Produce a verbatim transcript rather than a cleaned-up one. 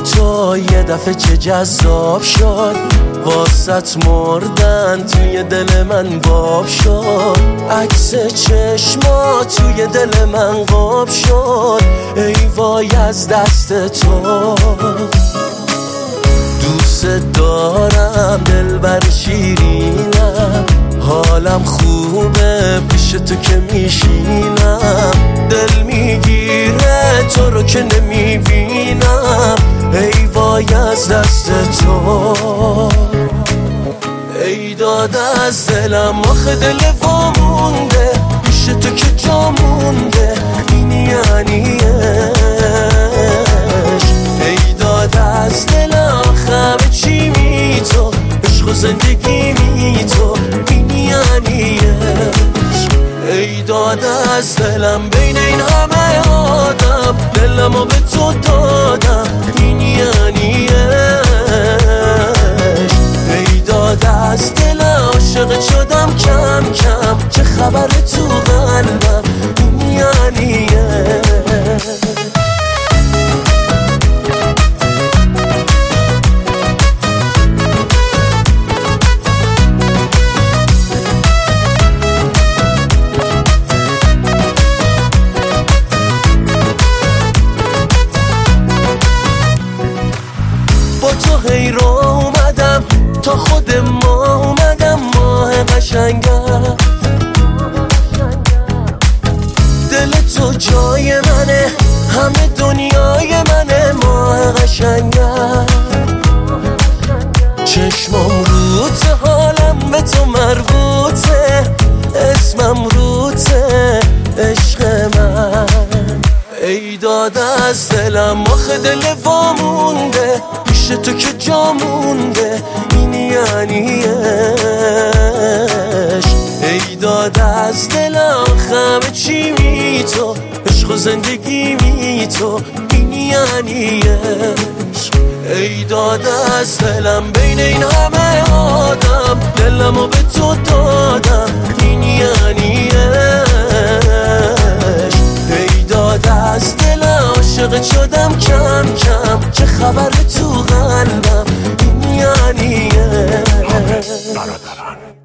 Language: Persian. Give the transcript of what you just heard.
تو یه دفعه چه جذاب شد، واسط مردن توی دل من باب شد. عکس چشما توی دل من قاب شد، ای وای از دست تو. دوست دارم دلبر شیرینم، حالم خوبه پیش تو که میشینم. دل میگیره تو رو که نمیبینم، ای وای از دست تو. ای داد از دلم آخه دل وامونده، پیش تو که جا مونده، این یعنی عشق. ای داد از دلم همه چی می تو، عشق و زندگی می تو، این یعنی عشق. ای داد از دلم بین این همه آدم، دلمو به تو دادم، این یعنی عشق. ای داد از دلم عاشق شدم کم کم، چه خبر تو قلبم، این یعنی عشق. تو هی رو اومدم تا خود ما اومدم، ماه قشنگم. دل تو جای منه، همه دنیای منه، ماه قشنگم. چشمم روته، حالم به تو مربوطه، اسمم روته، عشق من. ای داد از دلم آخه دل وامونده، پیش تو که جا مونده، این یعنی عشق. ای داد از دلم همه چی می تو، عشق و زندگی می تو، این یعنی عشق. ای داد از دلم بین این همه آدم، دلمو به تو دادم، این یعنی عشق. ای داد از دلم عاشق شدم کم کم، چه خبر تو قلبم، این یعنی عشق. برادران